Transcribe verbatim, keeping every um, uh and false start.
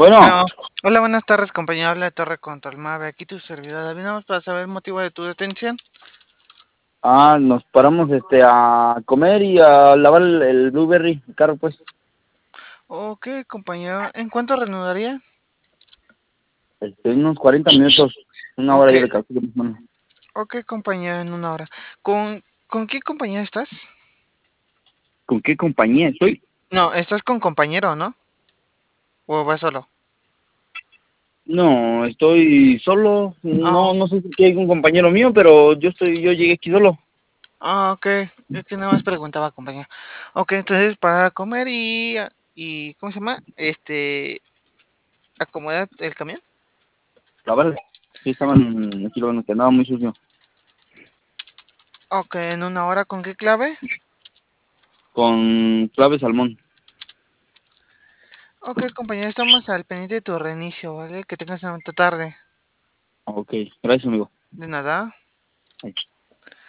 Bueno, Bueno, hola, buenas tardes, compañero. Habla de Torre Control Mave. Aquí tu servidor. David, nada más para saber el motivo de tu detención. ah, nos paramos este a comer y a lavar el, el Blueberry, el carro, pues. Ok, compañero. ¿En cuánto reanudaría? Este, unos cuarenta minutos, una hora Ok, yo le calculo más o menos. ok, compañero, en una hora. ¿Con, con qué compañía estás? ¿Con qué compañía estoy? No, estás con compañero, ¿no? ¿O vas solo? No, estoy solo. Ah, No, no sé si hay un compañero mío, pero yo estoy, yo llegué aquí solo. ah, ok. Es que nada más preguntaba, compañero. Ok, entonces para comer y, y ¿cómo se llama? Este, acomodar el camión. La verdad, sí estaban aquí lo que andaba muy sucio. Ok, en una hora, ¿con qué clave? Con clave salmón. Ok, compañero, estamos al pendiente de tu reinicio, ¿vale? Que tengas una bonita tarde. Ok, gracias amigo. De nada. Ahí.